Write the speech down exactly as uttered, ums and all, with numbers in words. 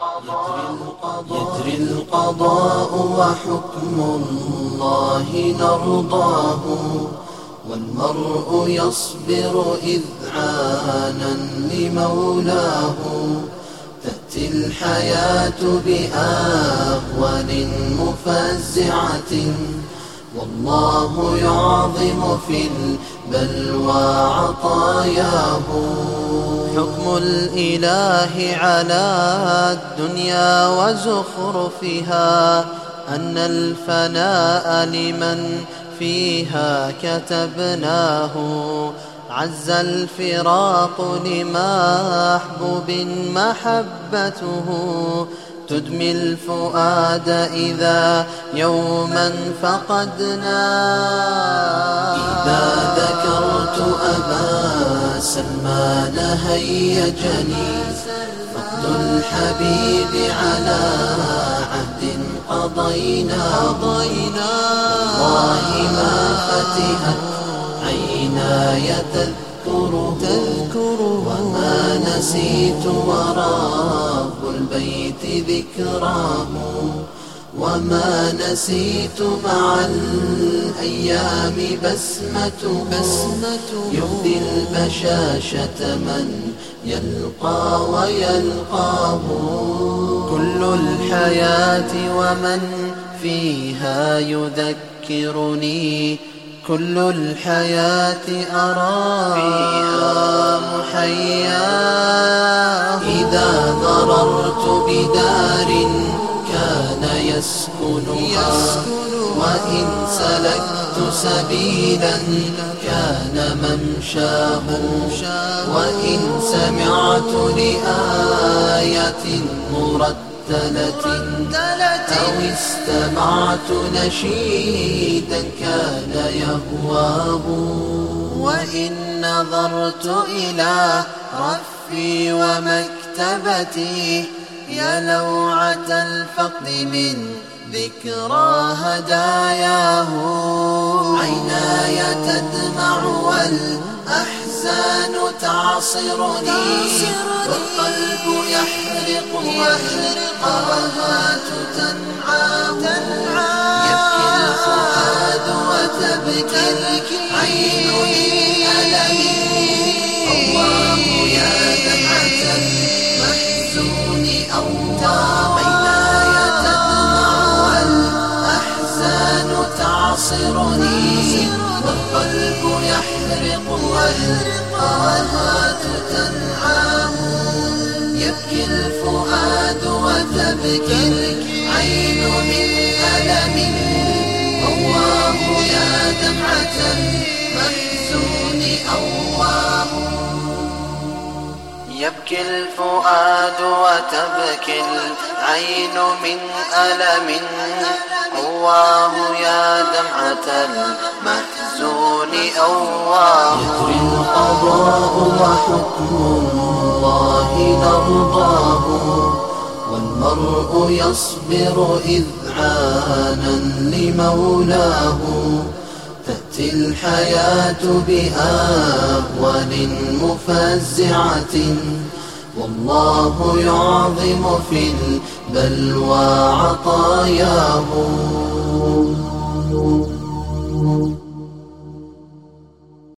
يجري القضاء وحكم الله نرضاه، والمرء يصبر إذعانا لمولاه. تأتي الحياة بأهوال مفزعة، والله يعظم في البلوى عطاياه. حكم الإله على الدنيا وزخرفها، أن الفناء لمن فيها كتبناه. عز الفراق لمحبوب محبته، تدمي الفؤاد إذا يوما فقدناه. إذا ذكرت أبا سلمان هيجني فقد الحبيب على عهد قضينا. والله ما فتحت عيناي تذكره، وما نسيت ورب البيت ذكراه. وما نسيت مع الأيام بسمته، يهدي البشاشة من يلقى ويلقاه. كل الحياة ومن فيها يذكرني، كل الحياة أرى فيها محياه. إذا مررت بدار كان يسكنها، وإن سلكت سبيلا كان ممشاه. وإن سمعت لآية مرتلة أو استمعت نشيدا كان يهواه. وإن نظرت إلى رفي ومكتبتي، يا لوعة الفقد من ذكرى هداياه. عيناي تدمع والأحزان تعصرني، والقلب يحرق والقرهات تنعاه. يبكي الفؤاد وتبكي العين من ألم، الله يا دمعة المحزون أواه. عيناي تدمع والأحزان تعصرني، والقلب يحرق والقرهات تنعاه. يبكي الفؤاد وتبكي العين من ألم، الله يا دمعة المحزون أواه. يبكي الفؤاد وتبكي العين من ألم، الله يا دمعة المحزون أواه. يجري القضاء وحكم الله نرضاه، والمرء يصبر إذعانا لمولاه. تأتي الحياة بأهوال مفزعة، والله يعظم في البلوى عطاياه.